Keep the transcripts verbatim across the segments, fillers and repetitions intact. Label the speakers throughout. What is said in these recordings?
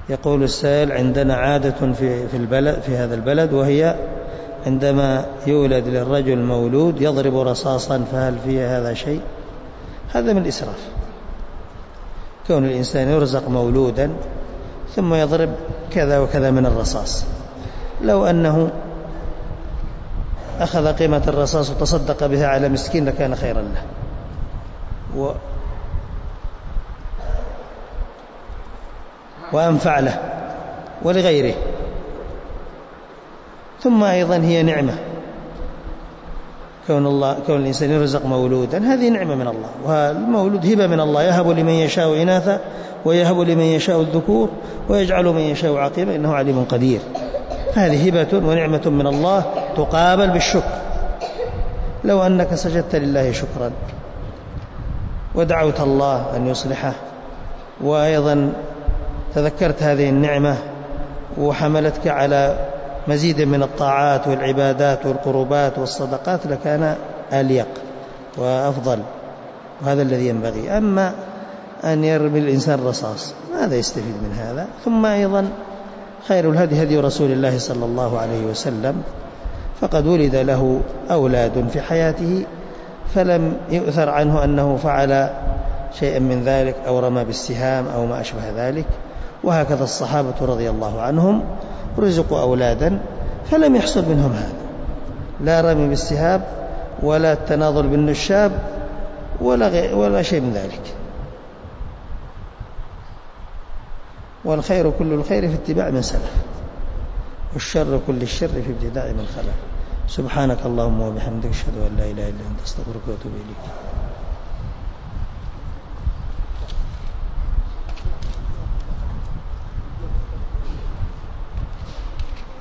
Speaker 1: يقول السائل: عندنا عادة في في البلد في هذا البلد، وهي عندما يولد للرجل مولود يضرب رصاصا، فهل في هذا شيء؟ هذا من الإسراف. كون الإنسان يرزق مولودا ثم يضرب كذا وكذا من الرصاص، لو أنه أخذ قيمة الرصاص وتصدق بها على مسكين لكان خيرا له و وأنفع له ولغيره. ثم أيضا هي نعمة، كون الله كون الإنسان يرزق مولودا هذه نعمة من الله، والمولود هبة من الله، يهب لمن يشاء إناثا ويهب لمن يشاء الذكور ويجعل من يشاء عقيما إنه عليم قدير. هذه هبة ونعمة من الله تقابل بالشكر. لو أنك سجدت لله شكرا ودعوت الله أن يصلحه، وأيضا تذكرت هذه النعمة وحملتك على مزيد من الطاعات والعبادات والقربات والصدقات، لكان أليق وأفضل، وهذا الذي ينبغي. أما أن يرمي الإنسان رصاص ماذا يستفيد من هذا؟ ثم أيضا خير الهدي هدي رسول الله صلى الله عليه وسلم، فقد ولد له أولاد في حياته فلم يؤثر عنه أنه فعل شيئا من ذلك أو رمى بالسهام أو ما أشبه ذلك. وهكذا الصحابة رضي الله عنهم رزقوا أولادا فلم يحصل منهم هذا، لا رمي بالسهام ولا التناضل بالنشاب ولا, ولا شيء من ذلك. والخير كل الخير في اتباع من سلف، والشر كل الشر في ابتداء من خلف. سبحانك اللهم وبحمدك، أشهد أن لا إله إلا أنت، أستغفرك وأتوب إليك.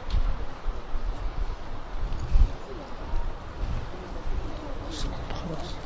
Speaker 1: خلاص.